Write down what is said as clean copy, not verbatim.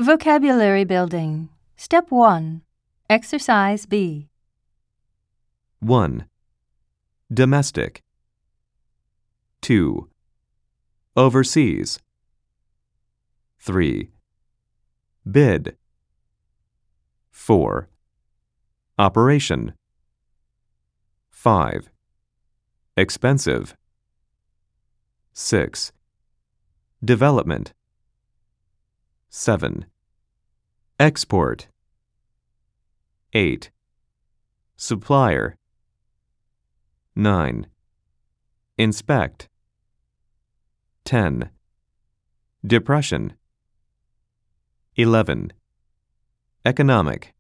Vocabulary building. Step 1. Exercise B. 1. Domestic. 2. Overseas. 3. Bid. 4. Operation. 5. Expensive. 6. Development. 7. Export. 8. Supplier. 9. Inspect. 10. Depression. 11. Economic.